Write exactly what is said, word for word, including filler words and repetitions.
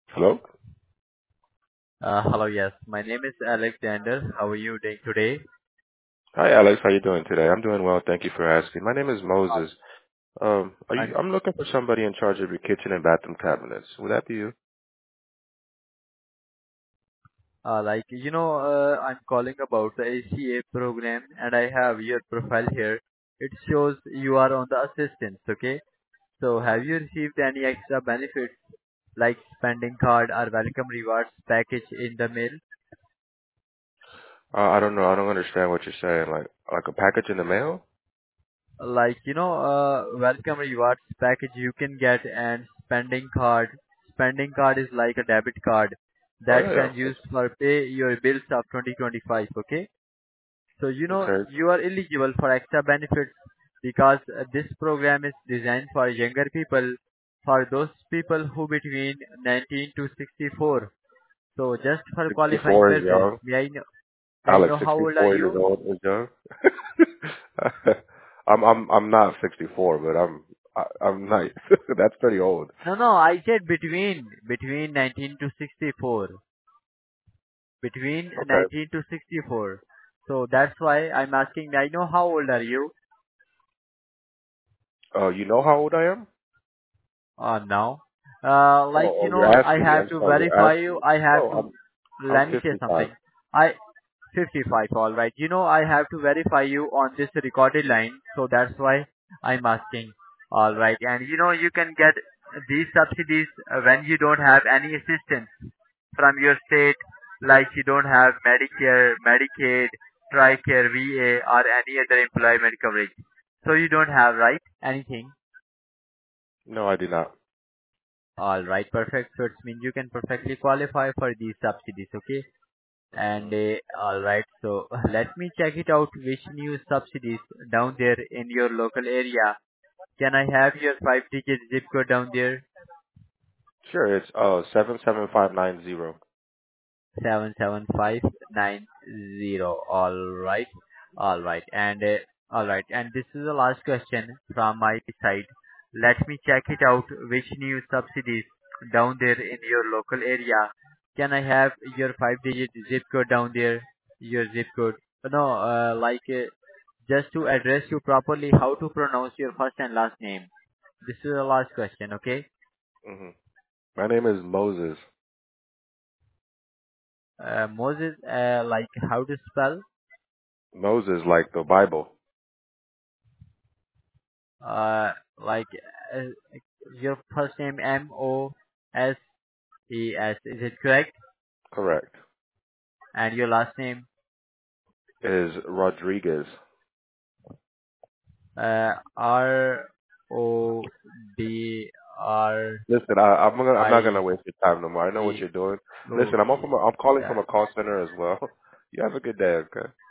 Hello? Uh, hello, yes. My name is Alexander. How are you doing today? Hi, Alex. How you doing today? I'm doing well. Thank you for asking. My name is Uh, Moses. Um, are you, I'm I'm looking for somebody in charge of your kitchen and bathroom cabinets. Would that be you? uh, like, you know, uh, I'm calling about the A C A program and I have your profile here. It shows you are on the assistance, okay? So have you received any extra benefits like spending card or welcome rewards package in the mail? Uh, I don't know. I don't understand what you're saying. Like, like a package in the mail? Like, you know, uh, welcome rewards package you can get and spending card. Spending card is like a debit card Oh that yeah, yeah, can of course. use for pay your bills of twenty twenty-five, okay? So, you know, Okay. you are eligible for extra benefits because uh, this program is designed for younger people, for those people who between nineteen to sixty-four. So, just for qualifying sixty-four is purpose, young. may I know, may I Alex, know how old are sixty-four years you? old is young. I'm, I'm, I'm not sixty-four, but I'm, I, I'm nice. That's pretty old. No, no, I said between, between nineteen to sixty-four. Between Okay. nineteen to sixty-four. So, that's why I'm asking, may I know how old are you? Uh, you know how old I am? Uh, now, uh, like, Oh, you oh, know, you're I asking me. have I'm to sorry. You're verify you. asking. I have No, to, I'm, I'm let me say fifty-five. something. I, fifty-five, alright. You know, I have to verify you on this recorded line. So that's why I'm asking. Alright. And you know, you can get these subsidies uh, when you don't have any assistance from your state, like you don't have Medicare, Medicaid, TRICARE, V A, or any other employment coverage. So you don't have, right? Anything. No, I do not. All right, perfect. So it means you can perfectly qualify for these subsidies, okay? And Hmm. uh, all right, so let me check it out. Which new subsidies down there in your local area? Can I have your five-digit zip code down there? Sure, it's uh seven seven five nine zero. Seven seven five nine zero. All right, all right, and uh, all right, and this is the last question from my side. Let me check it out. Which new subsidies down there in your local area? Can I have your five-digit zip code down there? Your zip code? No, uh, like uh, just to address you properly, how to pronounce your first and last name? This is the last question. Okay, Hmm. My name is Moses. uh, Moses. Uh, like how to spell? Moses, like the Bible. Uh, like uh, your first name M O S E S, is it correct? Correct. And your last name Is Rodriguez. uh, R O D R Listen, I, I'm gonna, I'm not gonna I waste your time no more. I know what G you're doing. O Listen, I'm D. from, a, I'm calling Yeah. from a call center as well. You have a good day, okay?